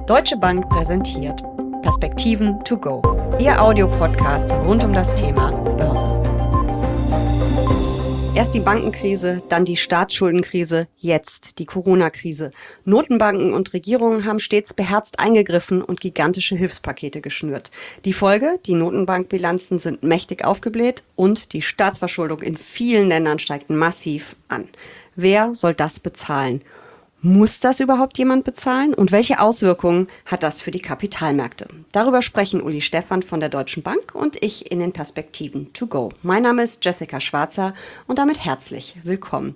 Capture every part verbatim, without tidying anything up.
Deutsche Bank präsentiert Perspektiven to go, Ihr Audiopodcast rund um das Thema Börse. Erst die Bankenkrise, dann die Staatsschuldenkrise, jetzt die Corona-Krise. Notenbanken und Regierungen haben stets beherzt eingegriffen und gigantische Hilfspakete geschnürt. Die Folge: die Notenbankbilanzen sind mächtig aufgebläht und die Staatsverschuldung in vielen Ländern steigt massiv an. Wer soll das bezahlen? Muss das überhaupt jemand bezahlen? Und welche Auswirkungen hat das für die Kapitalmärkte? Darüber sprechen Uli Stephan von der Deutschen Bank und ich in den Perspektiven to go. Mein Name ist Jessica Schwarzer und damit herzlich willkommen.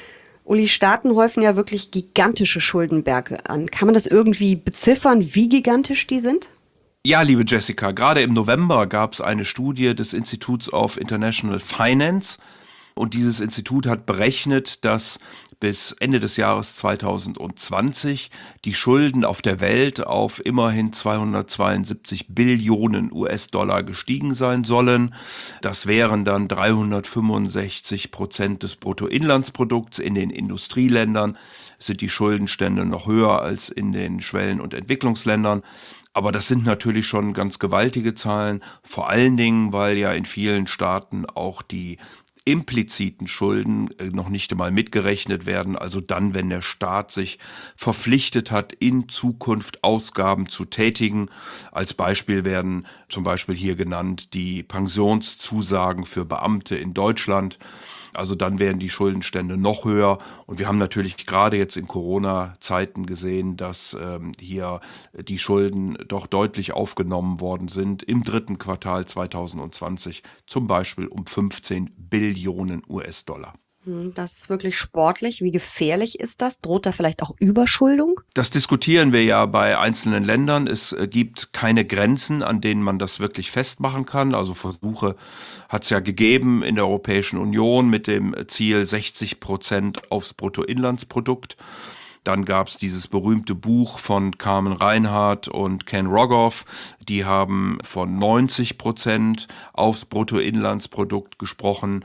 Uli, Staaten häufen ja wirklich gigantische Schuldenberge an. Kann man das irgendwie beziffern, wie gigantisch die sind? Ja, liebe Jessica, gerade im November gab es eine Studie des Institutes of International Finance. Und dieses Institut hat berechnet, dass bis Ende des Jahres zweitausendzwanzig die Schulden auf der Welt auf immerhin zweihundertzweiundsiebzig Billionen U S-Dollar gestiegen sein sollen. Das wären dann dreihundertfünfundsechzig Prozent des Bruttoinlandsprodukts. In den Industrieländern sind die Schuldenstände noch höher als in den Schwellen- und Entwicklungsländern. Aber das sind natürlich schon ganz gewaltige Zahlen, vor allen Dingen, weil ja in vielen Staaten auch die impliziten Schulden noch nicht einmal mitgerechnet werden, also dann, wenn der Staat sich verpflichtet hat, in Zukunft Ausgaben zu tätigen. Als Beispiel werden zum Beispiel hier genannt die Pensionszusagen für Beamte in Deutschland. Also dann werden die Schuldenstände noch höher. Und wir haben natürlich gerade jetzt in Corona-Zeiten gesehen, dass ähm, hier die Schulden doch deutlich aufgenommen worden sind. Im dritten Quartal zweitausendzwanzig zum Beispiel um fünfzehn Billionen U S-Dollar. Das ist wirklich sportlich. Wie gefährlich ist das? Droht da vielleicht auch Überschuldung? Das diskutieren wir ja bei einzelnen Ländern. Es gibt keine Grenzen, an denen man das wirklich festmachen kann. Also Versuche hat es ja gegeben in der Europäischen Union mit dem Ziel sechzig Prozent aufs Bruttoinlandsprodukt. Dann gab es dieses berühmte Buch von Carmen Reinhart und Ken Rogoff. Die haben von neunzig Prozent aufs Bruttoinlandsprodukt gesprochen.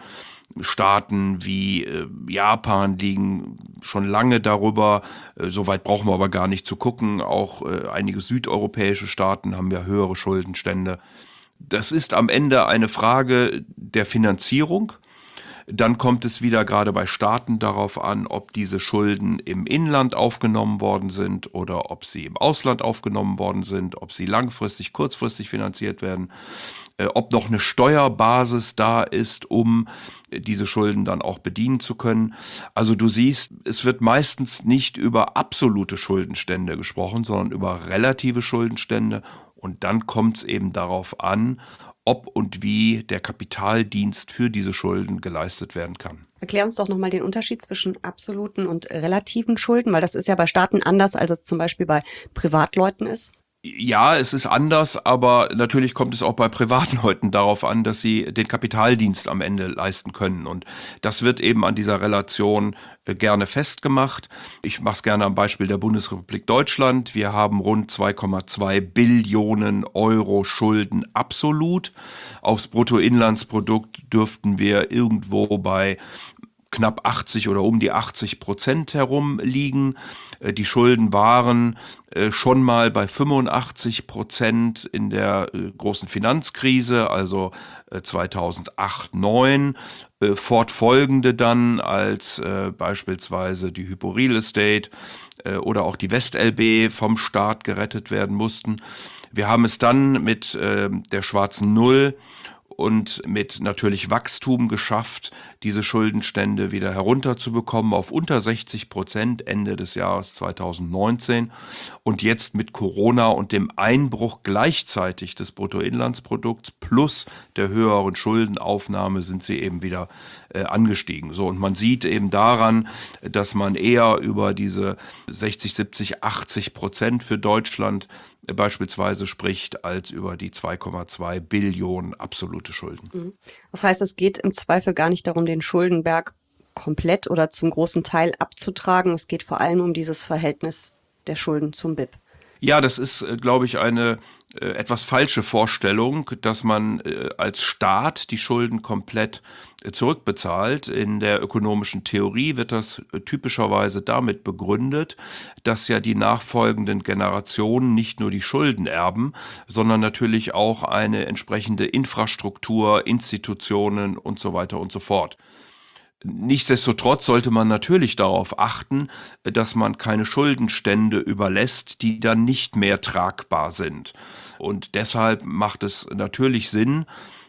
Staaten wie äh, Japan liegen schon lange darüber. Äh, Soweit brauchen wir aber gar nicht zu gucken. Auch äh, einige südeuropäische Staaten haben ja höhere Schuldenstände. Das ist am Ende eine Frage der Finanzierung. Dann kommt es wieder gerade bei Staaten darauf an, ob diese Schulden im Inland aufgenommen worden sind oder ob sie im Ausland aufgenommen worden sind, ob sie langfristig, kurzfristig finanziert werden, äh, ob noch eine Steuerbasis da ist, um diese Schulden dann auch bedienen zu können. Also du siehst, es wird meistens nicht über absolute Schuldenstände gesprochen, sondern über relative Schuldenstände. Und dann kommt es eben darauf an, ob und wie der Kapitaldienst für diese Schulden geleistet werden kann. Erklär uns doch nochmal den Unterschied zwischen absoluten und relativen Schulden, weil das ist ja bei Staaten anders, als es zum Beispiel bei Privatleuten ist. Ja, es ist anders, aber natürlich kommt es auch bei Privatleuten darauf an, dass sie den Kapitaldienst am Ende leisten können. Und das wird eben an dieser Relation äh, gerne festgemacht. Ich mache es gerne am Beispiel der Bundesrepublik Deutschland. Wir haben rund zwei Komma zwei Billionen Euro Schulden absolut. Aufs Bruttoinlandsprodukt dürften wir irgendwo bei knapp achtzig oder um die achtzig Prozent herum liegen. Die Schulden waren schon mal bei fünfundachtzig Prozent in der großen Finanzkrise, also zweitausendacht neun. Fortfolgende dann, als beispielsweise die Hypo Real Estate oder auch die West-L B vom Staat gerettet werden mussten. Wir haben es dann mit der schwarzen Null und mit natürlich Wachstum geschafft, diese Schuldenstände wieder herunterzubekommen auf unter sechzig Prozent Ende des Jahres zweitausendneunzehn. Und jetzt mit Corona und dem Einbruch gleichzeitig des Bruttoinlandsprodukts plus der höheren Schuldenaufnahme sind sie eben wieder äh, angestiegen. So, und man sieht eben daran, dass man eher über diese sechzig, siebzig, achtzig Prozent für Deutschland beispielsweise spricht, als über die zwei Komma zwei Billionen absolute Schulden. Das heißt, es geht im Zweifel gar nicht darum, den Schuldenberg komplett oder zum großen Teil abzutragen. Es geht vor allem um dieses Verhältnis der Schulden zum B I P. Ja, das ist, äh, glaube ich, eine äh, etwas falsche Vorstellung, dass man äh, als Staat die Schulden komplett äh, zurückbezahlt. In der ökonomischen Theorie wird das äh, typischerweise damit begründet, dass ja die nachfolgenden Generationen nicht nur die Schulden erben, sondern natürlich auch eine entsprechende Infrastruktur, Institutionen und so weiter und so fort. Nichtsdestotrotz sollte man natürlich darauf achten, dass man keine Schuldenstände überlässt, die dann nicht mehr tragbar sind. Und deshalb macht es natürlich Sinn,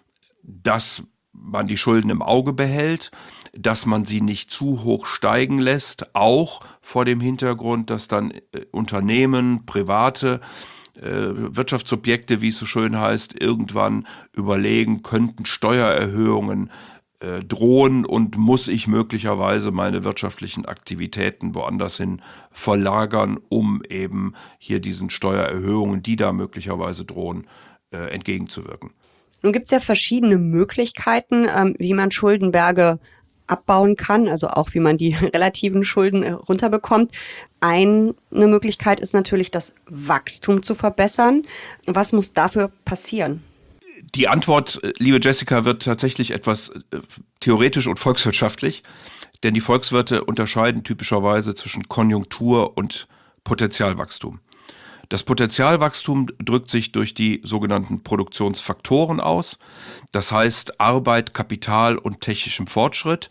dass man die Schulden im Auge behält, dass man sie nicht zu hoch steigen lässt, auch vor dem Hintergrund, dass dann äh, Unternehmen, private äh, Wirtschaftsobjekte, wie es so schön heißt, irgendwann überlegen, könnten Steuererhöhungen äh, drohen und muss ich möglicherweise meine wirtschaftlichen Aktivitäten woanders hin verlagern, um eben hier diesen Steuererhöhungen, die da möglicherweise drohen, äh, entgegenzuwirken. Nun gibt es ja verschiedene Möglichkeiten, ähm, wie man Schuldenberge abbauen kann, also auch wie man die relativen Schulden äh, runterbekommt. Eine Möglichkeit ist natürlich, das Wachstum zu verbessern. Was muss dafür passieren? Die Antwort, äh, liebe Jessica, wird tatsächlich etwas äh, theoretisch und volkswirtschaftlich, denn die Volkswirte unterscheiden typischerweise zwischen Konjunktur und Potentialwachstum. Das Potentialwachstum drückt sich durch die sogenannten Produktionsfaktoren aus, das heißt Arbeit, Kapital und technischem Fortschritt.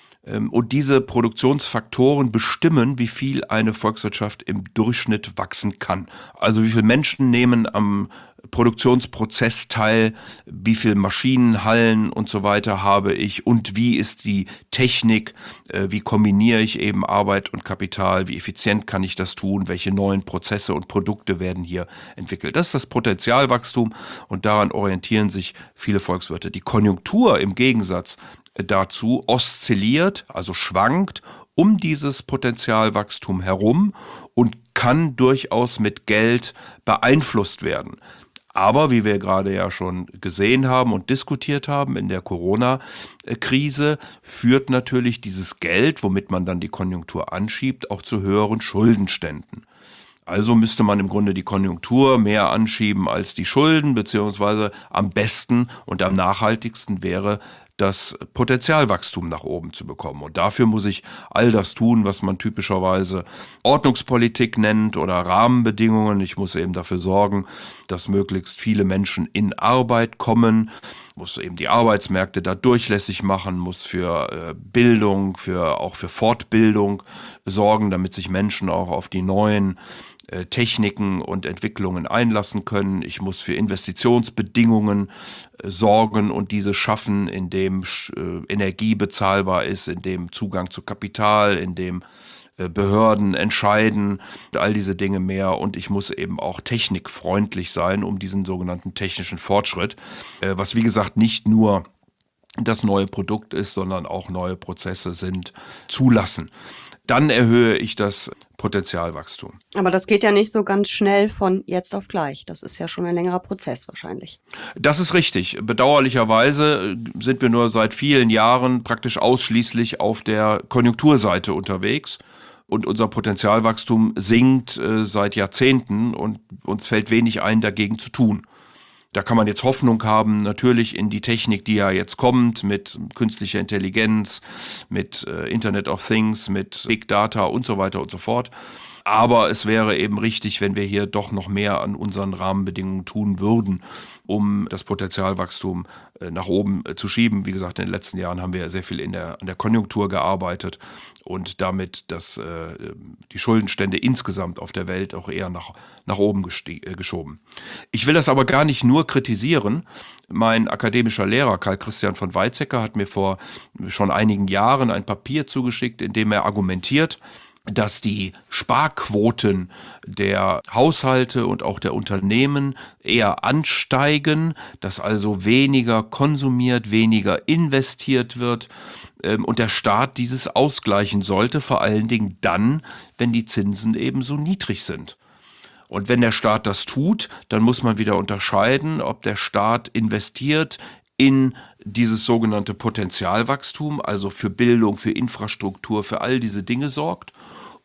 Und diese Produktionsfaktoren bestimmen, wie viel eine Volkswirtschaft im Durchschnitt wachsen kann. Also wie viele Menschen nehmen am Produktionsprozess teil, wie viele Maschinen, Hallen und so weiter habe ich und wie ist die Technik, wie kombiniere ich eben Arbeit und Kapital, wie effizient kann ich das tun, welche neuen Prozesse und Produkte werden hier entwickelt. Das ist das Potentialwachstum und daran orientieren sich viele Volkswirte. Die Konjunktur im Gegensatz dazu oszilliert, also schwankt um dieses Potentialwachstum herum und kann durchaus mit Geld beeinflusst werden. Aber wie wir gerade ja schon gesehen haben und diskutiert haben in der Corona-Krise, führt natürlich dieses Geld, womit man dann die Konjunktur anschiebt, auch zu höheren Schuldenständen. Also müsste man im Grunde die Konjunktur mehr anschieben als die Schulden, beziehungsweise am besten und am nachhaltigsten wäre, das Potentialwachstum nach oben zu bekommen. Und dafür muss ich all das tun, was man typischerweise Ordnungspolitik nennt oder Rahmenbedingungen. Ich muss eben dafür sorgen, dass möglichst viele Menschen in Arbeit kommen, muss eben die Arbeitsmärkte da durchlässig machen, muss für äh, Bildung, für auch für Fortbildung sorgen, damit sich Menschen auch auf die neuen äh, Techniken und Entwicklungen einlassen können. Ich muss für Investitionsbedingungen äh, sorgen und diese schaffen, indem äh, Energie bezahlbar ist, indem Zugang zu Kapital, indem Behörden entscheiden, all diese Dinge mehr und ich muss eben auch technikfreundlich sein, um diesen sogenannten technischen Fortschritt, was wie gesagt nicht nur das neue Produkt ist, sondern auch neue Prozesse sind, zulassen. Dann erhöhe ich das Potentialwachstum. Aber das geht ja nicht so ganz schnell von jetzt auf gleich. Das ist ja schon ein längerer Prozess wahrscheinlich. Das ist richtig. Bedauerlicherweise sind wir nur seit vielen Jahren praktisch ausschließlich auf der Konjunkturseite unterwegs. Und unser Potentialwachstum sinkt äh, seit Jahrzehnten und uns fällt wenig ein, dagegen zu tun. Da kann man jetzt Hoffnung haben, natürlich in die Technik, die ja jetzt kommt, mit künstlicher Intelligenz, mit äh, Internet of Things, mit Big Data und so weiter und so fort. Aber es wäre eben richtig, wenn wir hier doch noch mehr an unseren Rahmenbedingungen tun würden, um das Potenzialwachstum äh, nach oben äh, zu schieben. Wie gesagt, in den letzten Jahren haben wir sehr viel in der, an der Konjunktur gearbeitet und damit das, äh, die Schuldenstände insgesamt auf der Welt auch eher nach, nach oben gesti- äh, geschoben. Ich will das aber gar nicht nur kritisieren. Mein akademischer Lehrer Karl Christian von Weizsäcker hat mir vor schon einigen Jahren ein Papier zugeschickt, in dem er argumentiert, dass die Sparquoten der Haushalte und auch der Unternehmen eher ansteigen, dass also weniger konsumiert, weniger investiert wird ähm, und der Staat dieses ausgleichen sollte, vor allen Dingen dann, wenn die Zinsen eben so niedrig sind. Und wenn der Staat das tut, dann muss man wieder unterscheiden, ob der Staat investiert in dieses sogenannte Potentialwachstum, also für Bildung, für Infrastruktur, für all diese Dinge sorgt,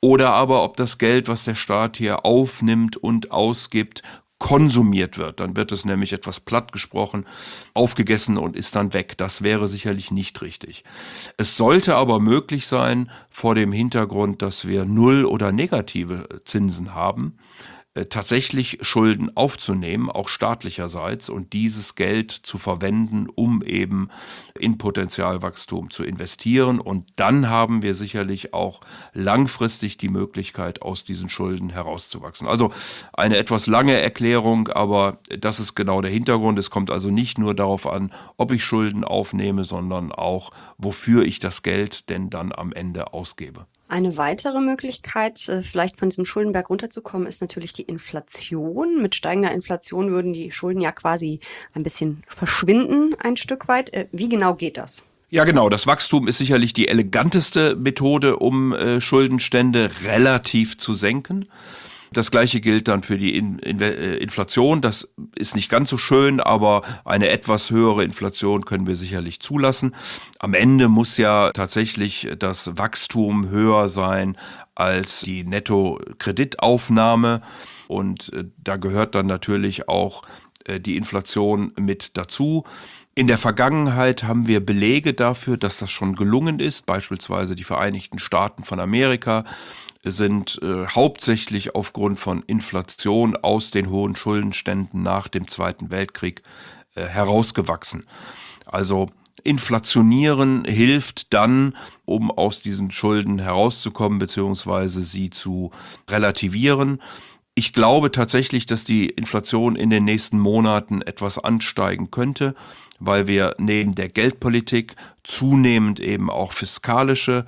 oder aber ob das Geld, was der Staat hier aufnimmt und ausgibt, konsumiert wird. Dann wird es nämlich etwas platt gesprochen, aufgegessen und ist dann weg. Das wäre sicherlich nicht richtig. Es sollte aber möglich sein, vor dem Hintergrund, dass wir null oder negative Zinsen haben, tatsächlich Schulden aufzunehmen, auch staatlicherseits, und dieses Geld zu verwenden, um eben in Potenzialwachstum zu investieren. Und dann haben wir sicherlich auch langfristig die Möglichkeit, aus diesen Schulden herauszuwachsen. Also eine etwas lange Erklärung, aber das ist genau der Hintergrund. Es kommt also nicht nur darauf an, ob ich Schulden aufnehme, sondern auch, wofür ich das Geld denn dann am Ende ausgebe. Eine weitere Möglichkeit, vielleicht von diesem Schuldenberg runterzukommen, ist natürlich die Inflation. Mit steigender Inflation würden die Schulden ja quasi ein bisschen verschwinden, ein Stück weit. Wie genau geht das? Ja, genau. Das Wachstum ist sicherlich die eleganteste Methode, um äh, Schuldenstände relativ zu senken. Das Gleiche gilt dann für die In- In- Inflation. Das ist nicht ganz so schön, aber eine etwas höhere Inflation können wir sicherlich zulassen. Am Ende muss ja tatsächlich das Wachstum höher sein als die Netto-Kreditaufnahme. Und äh, da gehört dann natürlich auch äh, die Inflation mit dazu. In der Vergangenheit haben wir Belege dafür, dass das schon gelungen ist. Beispielsweise die Vereinigten Staaten von Amerika sind äh, hauptsächlich aufgrund von Inflation aus den hohen Schuldenständen nach dem Zweiten Weltkrieg äh, herausgewachsen. Also Inflationieren hilft dann, um aus diesen Schulden herauszukommen bzw. sie zu relativieren. Ich glaube tatsächlich, dass die Inflation in den nächsten Monaten etwas ansteigen könnte, weil wir neben der Geldpolitik zunehmend eben auch fiskalische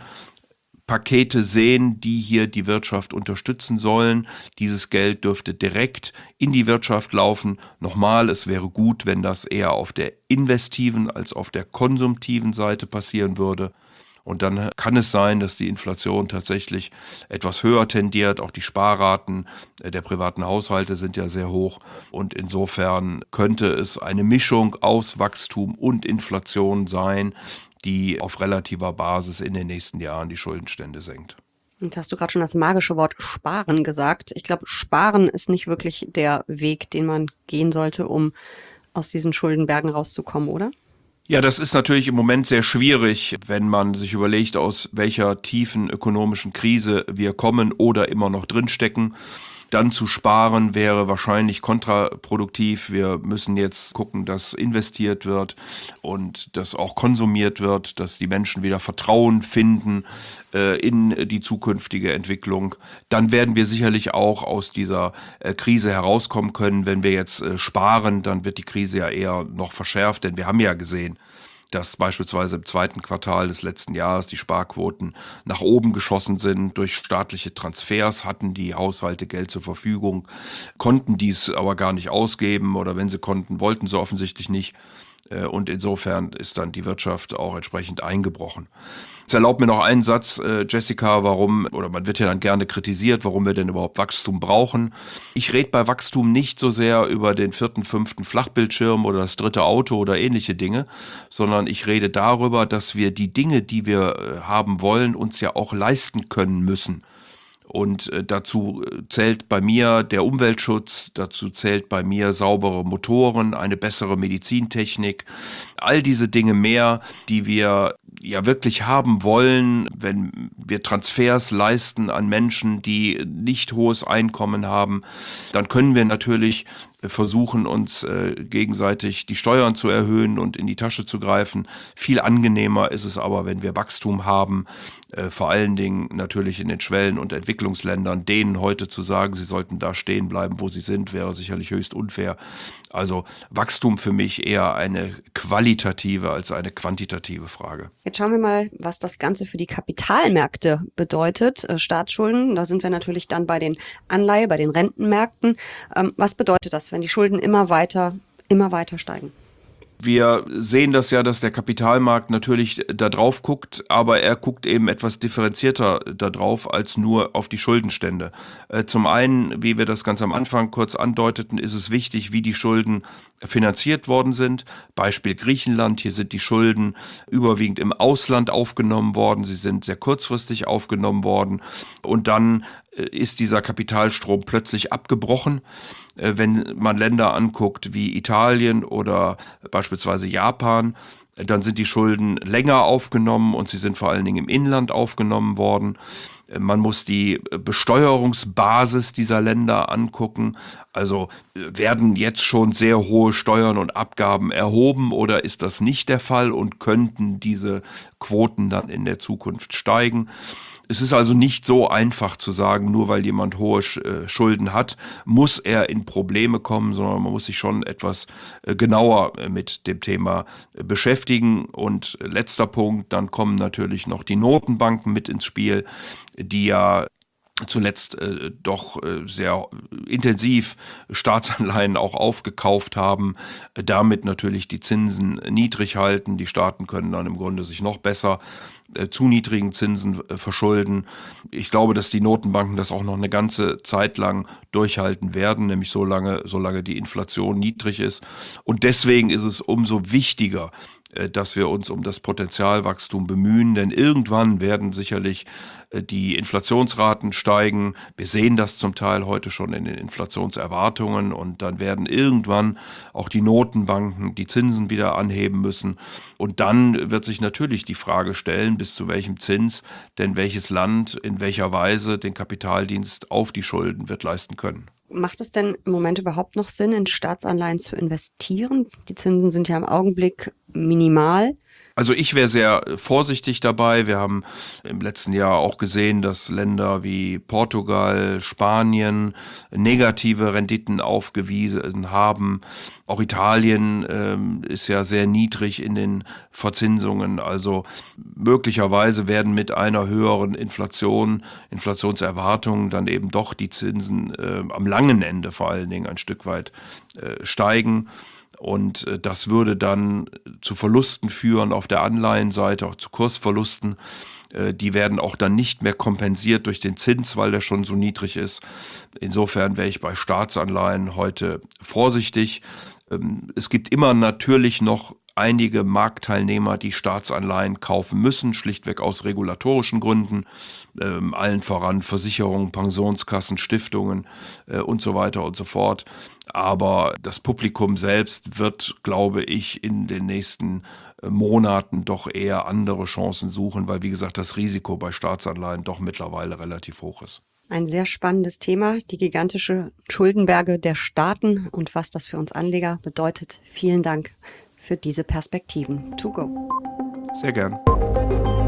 Pakete sehen, die hier die Wirtschaft unterstützen sollen. Dieses Geld dürfte direkt in die Wirtschaft laufen. Nochmal, es wäre gut, wenn das eher auf der investiven als auf der konsumtiven Seite passieren würde. Und dann kann es sein, dass die Inflation tatsächlich etwas höher tendiert. Auch die Sparraten der privaten Haushalte sind ja sehr hoch. Und insofern könnte es eine Mischung aus Wachstum und Inflation sein, die auf relativer Basis in den nächsten Jahren die Schuldenstände senkt. Jetzt hast du gerade schon das magische Wort Sparen gesagt. Ich glaube, Sparen ist nicht wirklich der Weg, den man gehen sollte, um aus diesen Schuldenbergen rauszukommen, oder? Ja, das ist natürlich im Moment sehr schwierig, wenn man sich überlegt, aus welcher tiefen ökonomischen Krise wir kommen oder immer noch drinstecken. Dann zu sparen wäre wahrscheinlich kontraproduktiv. Wir müssen jetzt gucken, dass investiert wird und dass auch konsumiert wird, dass die Menschen wieder Vertrauen finden äh, in die zukünftige Entwicklung. Dann werden wir sicherlich auch aus dieser äh, Krise herauskommen können. Wenn wir jetzt äh, sparen, dann wird die Krise ja eher noch verschärft, denn wir haben ja gesehen, dass beispielsweise im zweiten Quartal des letzten Jahres die Sparquoten nach oben geschossen sind. Durch staatliche Transfers hatten die Haushalte Geld zur Verfügung, konnten dies aber gar nicht ausgeben oder wenn sie konnten, wollten sie offensichtlich nicht. Und insofern ist dann die Wirtschaft auch entsprechend eingebrochen. Es erlaubt mir noch einen Satz, Jessica, warum, oder man wird ja dann gerne kritisiert, warum wir denn überhaupt Wachstum brauchen. Ich rede bei Wachstum nicht so sehr über den vierten, fünften Flachbildschirm oder das dritte Auto oder ähnliche Dinge, sondern ich rede darüber, dass wir die Dinge, die wir haben wollen, uns ja auch leisten können müssen. Und dazu zählt bei mir der Umweltschutz, dazu zählt bei mir saubere Motoren, eine bessere Medizintechnik, all diese Dinge mehr, die wir ja wirklich haben wollen, wenn wir Transfers leisten an Menschen, die nicht hohes Einkommen haben, dann können wir natürlich versuchen, uns äh, gegenseitig die Steuern zu erhöhen und in die Tasche zu greifen. Viel angenehmer ist es aber, wenn wir Wachstum haben, äh, vor allen Dingen natürlich in den Schwellen- und Entwicklungsländern. Denen heute zu sagen, sie sollten da stehen bleiben, wo sie sind, wäre sicherlich höchst unfair. Also Wachstum für mich eher eine qualitative als eine quantitative Frage. Jetzt schauen wir mal, was das Ganze für die Kapitalmärkte bedeutet. Äh, Staatsschulden, da sind wir natürlich dann bei den Anleihe, bei den Rentenmärkten. Ähm, was bedeutet das, wenn die Schulden immer weiter, immer weiter steigen? Wir sehen das ja, dass der Kapitalmarkt natürlich da drauf guckt, aber er guckt eben etwas differenzierter da drauf als nur auf die Schuldenstände. Äh, Zum einen, wie wir das ganz am Anfang kurz andeuteten, ist es wichtig, wie die Schulden finanziert worden sind. Beispiel Griechenland, hier sind die Schulden überwiegend im Ausland aufgenommen worden, sie sind sehr kurzfristig aufgenommen worden und dann äh, ist dieser Kapitalstrom plötzlich abgebrochen. Äh, Wenn man Länder anguckt wie Italien oder beispielsweise Japan, äh, dann sind die Schulden länger aufgenommen und sie sind vor allen Dingen im Inland aufgenommen worden. Äh, Man muss die Besteuerungsbasis dieser Länder angucken. Also äh, werden jetzt schon sehr hohe Steuern und Abgaben erhoben oder ist das nicht der Fall und könnten diese Quoten dann in der Zukunft steigen? Es ist also nicht so einfach zu sagen, nur weil jemand hohe Sch- äh, Schulden hat, muss er in Probleme kommen, sondern man muss sich schon etwas äh, genauer äh, mit dem Thema äh, beschäftigen. Und äh, letzter Punkt, dann kommen natürlich noch die Notenbanken mit ins Spiel, die ja zuletzt äh, doch äh, sehr intensiv Staatsanleihen auch aufgekauft haben, äh, damit natürlich die Zinsen niedrig halten. Die Staaten können dann im Grunde sich noch besser äh, zu niedrigen Zinsen äh, verschulden. Ich glaube, dass die Notenbanken das auch noch eine ganze Zeit lang durchhalten werden, nämlich so lange, solange die Inflation niedrig ist. Und deswegen ist es umso wichtiger, äh, dass wir uns um das Potenzialwachstum bemühen, denn irgendwann werden sicherlich äh, die Inflationsraten steigen. Wir sehen das zum Teil heute schon in den Inflationserwartungen und dann werden irgendwann auch die Notenbanken die Zinsen wieder anheben müssen. Und dann wird sich natürlich die Frage stellen, bis zu welchem Zins denn welches Land in welcher Weise den Kapitaldienst auf die Schulden wird leisten können. Macht es denn im Moment überhaupt noch Sinn, in Staatsanleihen zu investieren? Die Zinsen sind ja im Augenblick minimal. Also ich wäre sehr vorsichtig dabei. Wir haben im letzten Jahr auch gesehen, dass Länder wie Portugal, Spanien negative Renditen aufgewiesen haben. Auch Italien ähm, ist ja sehr niedrig in den Verzinsungen. Also möglicherweise werden mit einer höheren Inflation, Inflationserwartung dann eben doch die Zinsen äh, am langen Ende vor allen Dingen ein Stück weit äh, steigen. Und äh, das würde dann zu Verlusten führen auf der Anleihenseite, auch zu Kursverlusten. Äh, Die werden auch dann nicht mehr kompensiert durch den Zins, weil der schon so niedrig ist. Insofern wäre ich bei Staatsanleihen heute vorsichtig. Ähm, Es gibt immer natürlich noch einige Marktteilnehmer, die Staatsanleihen kaufen müssen, schlichtweg aus regulatorischen Gründen, ähm, allen voran Versicherungen, Pensionskassen, Stiftungen äh, und so weiter und so fort. Aber das Publikum selbst wird, glaube ich, in den nächsten äh, Monaten doch eher andere Chancen suchen, weil, wie gesagt, das Risiko bei Staatsanleihen doch mittlerweile relativ hoch ist. Ein sehr spannendes Thema, die gigantische Schuldenberge der Staaten und was das für uns Anleger bedeutet. Vielen Dank für diese Perspektiven. To go. Sehr gern.